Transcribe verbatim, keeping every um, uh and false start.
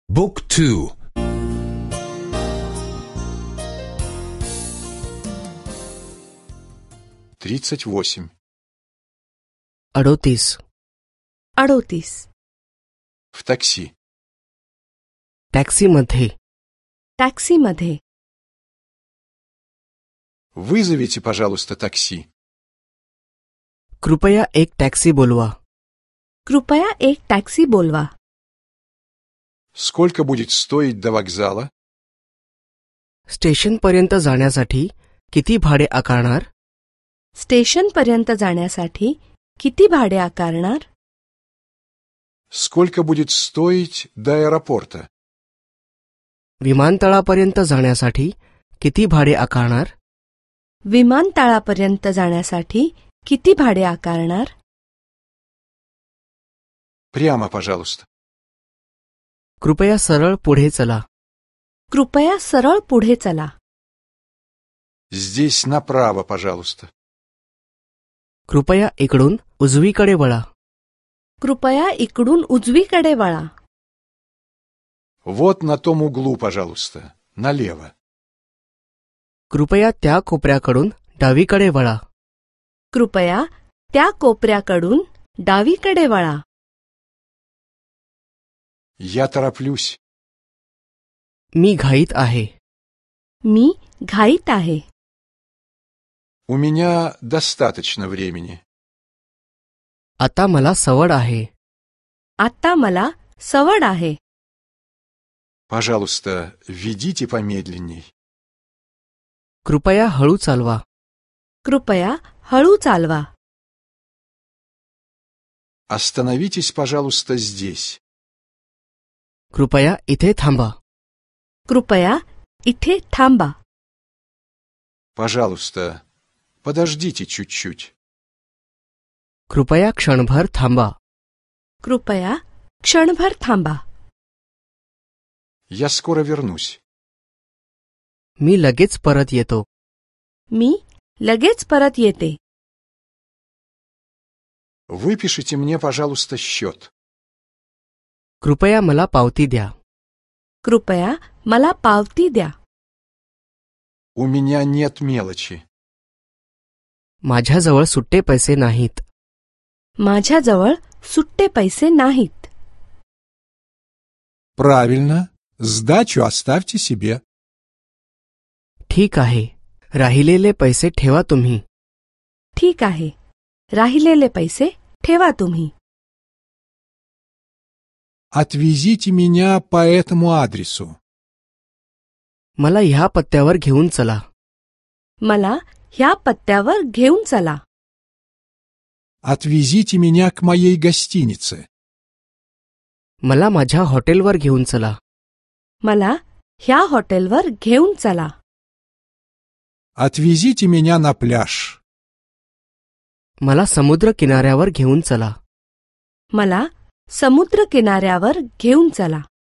Book two. тридцать восемь. अडोतीस. अडोतीस. В такси. टॅक्सीमध्ये. टॅक्सीमध्ये. Вызовите, пожалуйста, такси. कृपया एक टॅक्सी बोलवा. कृपया एक टॅक्सी बोलवा. Сколько будет стоить до вокзала? स्टेशनपर्यंत जाण्यासाठी किती भाडे आकारणार? स्टेशनपर्यंत जाण्यासाठी किती भाडे आकारणार? Сколько будет стоить до аэропорта? विमानतळापर्यंत जाण्यासाठी किती भाडे आकारणार? विमानतळापर्यंत जाण्यासाठी किती भाडे आकारणार? Прямо, пожалуйста. कृपया सरळ पुढे चला. कृपया सरळ पुढे चला. Здесь направо, пожалуйста. कृपया इकडून उजवीकडे वळा. कृपया इकडून उजवीकडे वळा. Вот на том углу, пожалуйста. Налево. कृपया त्या कोपऱ्याकडून डावीकडे वळा. कृपया त्या कोपऱ्याकडून डावीकडे वळा. Я тороплюсь. मी घाईत आहे. मी घाईत आहे. У меня достаточно времени. आता मला सवड आहे. आता मला सवड आहे. Пожалуйста, ведите помедленней. कृपया हळू चालवा. कृपया हळू चालवा. Остановитесь, пожалуйста, здесь. कृपया इथे थांबा. कृपया इथे थांबा. Пожалуйста, подождите чуть-чуть. कृपया क्षणभर थांबा. कृपया क्षणभर थांबा. Я скоро вернусь. मी लगेच परत येतो. मी लगेच परत येते. Выпишите мне, пожалуйста, счет. कृपया मला पावती द्या. कृपया मला पावती द्या. У меня нет мелочи. माझ्याजवळ सुट्टे पैसे नाहीत. माझ्याजवळ सुट्टे पैसे नाहीत. Правильно. Сдачу оставьте себе. ठीक आहे. राहिलेले पैसे ठेवा तुम्ही. ठीक आहे. राहिलेले पैसे ठेवा तुम्ही. Отвезите меня по этому адресу. मला ह्या पत्त्यावर घेऊन चला. मला ह्या पत्त्यावर घेऊन चला. Отвезите меня к моей гостинице. मला माझ्या हॉटेलवर घेऊन चला. मला ह्या हॉटेलवर घेऊन चला. Отвезите меня на пляж. मला समुद्र किनाऱ्यावर घेऊन चला. मला समुद्र किनाऱ्यावर घेऊन चला.